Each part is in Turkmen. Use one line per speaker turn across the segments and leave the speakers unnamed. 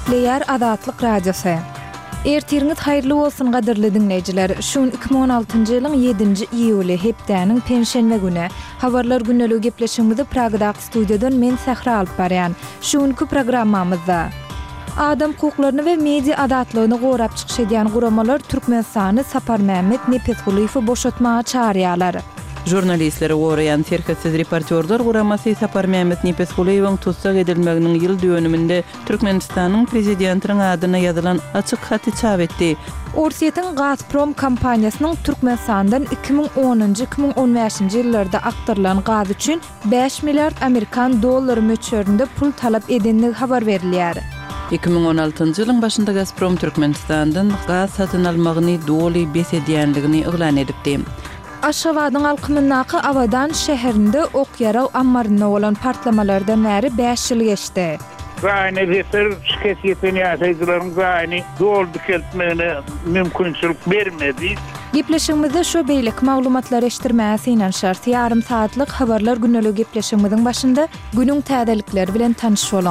Nükleer Azatlyk Radiosu. Ertirňiz haýyrly bolsun gaderli dinleýijiler. Şuň 2016-njy ýylyň 7-nji iýuly hepdäniň penşenme güni. Habarlar günnälik gepleşigimizi Pragdaky studiýadan men Sahra alyp barýan. Şuňky programmamyzda adam hukuklaryny we media azatlygyny gorap çykyş edýän guramalar Türkmenistany Sapar Mehmet Nepetguliýewi boşatmaga çağırýarlar.
Jurnalistleri gorayan terketsiz reportörler guramasy Sapar Mehmet Nepetguliýewiň tutsak edilmeginiň ýyl dönüminde Türkmenistanyň prezidentiniň adyna ýazylan açyk haty çap etdi.
Orsiýetiň Gazprom kompaniýasynyň Türkmenistandan 2010-2015-nji ýyllarda aktarılan gaz üçin 5 milliard Amerikan dollary möçberinde pul talap edenligi habar berilýär.
2016-njy ýylyň başynda Gazprom Türkmenistandan gaz satyn almagyny doly besedýänligini eglan edipdi.
Aşgabatyň alkymyndaky Awadan şäherinde Okyaraw ammaryna bolan partlamalardan bäri 5 ýyl geçdi.
Gaýny reser şikayetini ýaşaýdylaryň gaýny doldy keltmegine mümkinçilik bermedi.
Gepleşigimizde şu beýlik maglumatlar eşdirmäsi inen şart ýarym saatlyk habarlar günnelik gepleşigimiziň başynda günüň täzelikleri bilen tanyş bolan.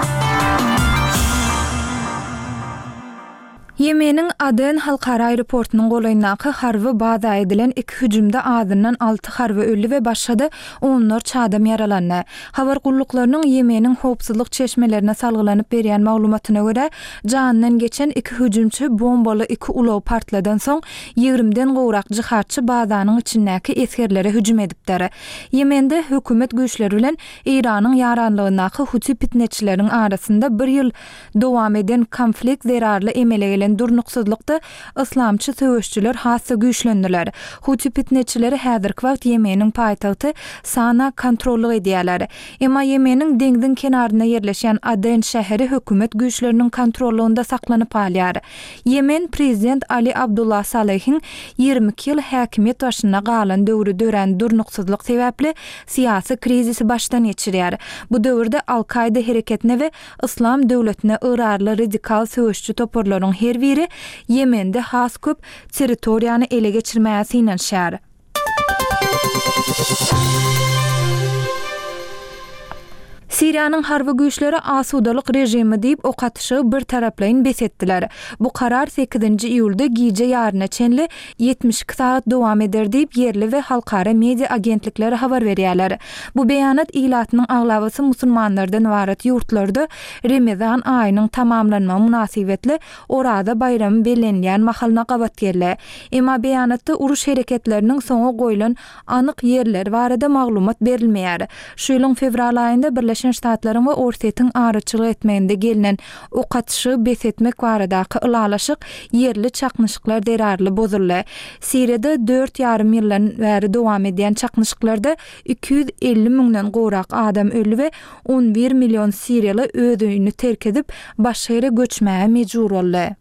Yemenin Aden halkara aeroportunun golaynaky harby baza edilen 2 hüjümde adından 6 harby öldü ve başladı onlar çadam yaralandy. Habar gulluklarının Yemenin howpsuzlyk çeşmelerine salgylanyp berýän maglumatyna görä, janynyň geçen 2 hüjümçi bombaly 2 ulaw partladan soň 20den gowrak jihatçy bazanyň içindäki eskerlere hüjüm edipdir. Yemende hökümet güýçleri bilen Iranyň ýaranlygynaky Huti pitneçileriň arasynda 1 ýyl dowam eden konflikt zerarly emele durnuksuzlukda islamçy söwüşçüler hassa güýçlendiler. Huti pitneçileri häzirki wagt Yemeniň paýtagty Sana kontrolly edýärler. Emma Yemeniň deňdiň kenaryna ýerleşen Aden şäheri hökümet güýçleriniň kontrolunda saklanyp alýar. Yemen prezident Ali Abdullah Saleh'in 22 ýyl häkimiýet başyna galan döwrü dören durnuksuzlyk sebäpli siýasy krizisi başdan geçirýär. Bu döwürde Al-Qaida hereketine we Islam döwletine yrarly radikal söwüşçü toporlaryň her biri Yemende has köp territoriýany ele geçirmäsi inen şär. Siriýanyň harby güýçleri asudalyk rejimi diýip ok atyşy bir taraplaýyn besetdiler. Bu karar 8-nji iýulda giýje ýaryna çenli 72 saat dowam eder diýip yerli we halkara media agentlikleri habar berýärler. Bu beýanat ilatynyň aglawaty musulmanlardan ibaret ýurtlarda Ramazan aýynyň tamamlanma münasibetli orada bayramy bellenýän mahalna gabat geldi. Emma beýanatda uruş hereketleriniň soňa goýulan anyk ýerler barada maglumat berilmeýär. Şu ýylyň fevral aýynda Birleşen Ştatlaryň we Orsiýetiň araçylyk etmeginde gelinen ok atyşy besetmek baradaky ılalaşyk yerli çaknyşyklar derarly bozuldy. Siriýede 4,5 ýyldan bäri dowam edýän çaknyşyklarda 250 miňden gowrak adam öldü we 11 million Siriýaly öz öýüni terk edip başga ýere göçmäge mejbur boldy.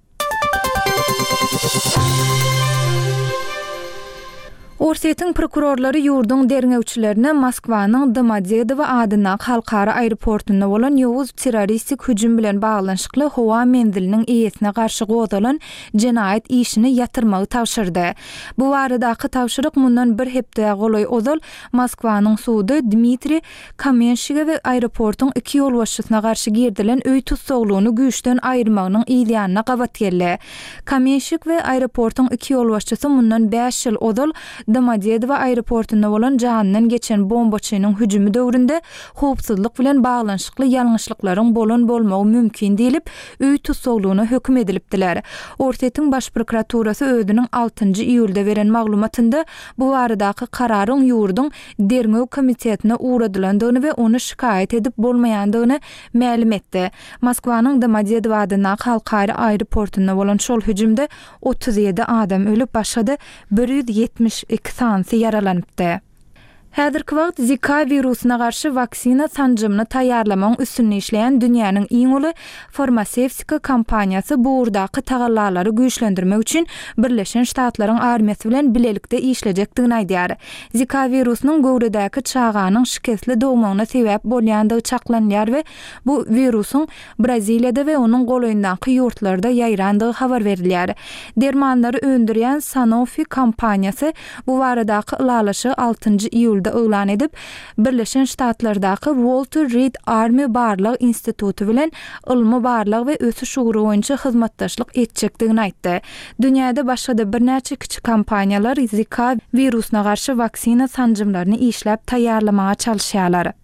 Orsiýetiň prokurorlary ýurdun derňewçilerine Moskwanyň Domodedowo adyna halkara aeroportuna bolan ýowuz terroristik hüjüm bilen baglanşykly howa menziliniň eýesine garşy gozalan jenaýat işini ýatyrmagy tawşyrdy. Bu baradaky tawşyryk mundan bir hepde golay ozal Moskwanyň suwdy Dmitri Kamenşiga we aeroportuň 2 ýolbaşçysyna garşy girdilen öý tutsaglygyny güýçden aýyrmagynyň ýylyna gabat geldi. Kamenşik we aeroportuň 2 ýolbaşçysy mundan 5 ýyl ozal Domodedowo aeroportuna bolan janynyň geçen bombaçynyň hüjümi döwründe howpsuzlyk bilen baglanşykly ýalňyşlyklaryň bolan bolmagy mümkin diýilip öý tutsaglygyna hökm edilipdiler. Orsiýetiň baş prokuraturasy özüniň 6-njy iýulda beren maglumatynda bu baradaky kararyň ýurdun derňew komitetine uğradylandygyny we onu şikayet edip bolmaýandygyny ma'lum etdi. Moskwanyň Domodedowo adyna halkara aeroportuna bolan şol hüjümde 37 adam ölüp başga 172 sansy yaralanypdy. Häzirki wagt Zika virusyna garşy vaksina sanjymyny taýýarlamaň üstünde işleýän dünýäniň iň uly farmasewtika kompaniýasy bu urdaky tagallalary güýçlendirmek üçin Birleşen Ştatlaryň armiýasy bilen bilelikde işlejekdigini aýdýar. Zika virusynyň gowradaky çaganyň şikesli dowmagyna sebäp bolýandygy çaklanýar we bu virusyň Braziliýada we onuň golaýyndaky ýurtlarda ýaýrandygy habar berilýär. Dermanlary öndürýän Sanofi kompaniýasy bu baradaky ulalaşy 6-njy iýul ýylda öýlan edip, Birleşen Ştatlardaky Walter Reed Army Barlyk Institutu bilen ylmy barlyk we ösüş ugru boýunça hyzmatdaşlyk etjekdigini aýtdy. Dünýäde başga-da birnäçe kiçik kompaniýalar Zika virusuna garşy vaksina sanjymlaryny işläp taýýarlamaga çalyşýarlar.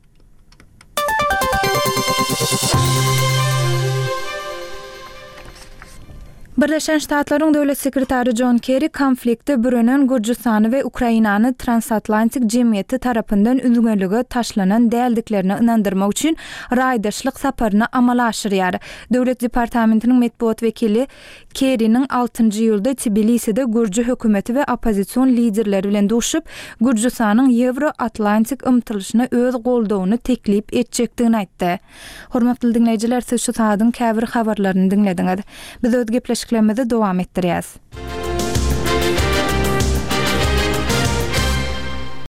Birleşen Ştatlaryň döwlet sekretary John Kerry konflikte bürünen Gürjistany we Ukrainany transatlantik jemgyýeti tarapyndan üzgünlüge taşlanan däldiklerini ynandyrmak üçin raýdaşlyk saparyny amala aşyrýar. Döwlet departamentiniň medpuat wekili Kerry'nin 6-njy ýylda Tbiliside Gürjü hökümeti we opozisiýon liderleri bilen duşup, Gürjistanyň Euro-Atlantik ymtylyşyna öz goldawyny teklip etjekdigini aýtdy. Hormatly dinleýijiler, siz şu sahatyň käbir habarlaryny dinlediňiz. Biz öz gepleşiklerimizi dowam etdirýäs.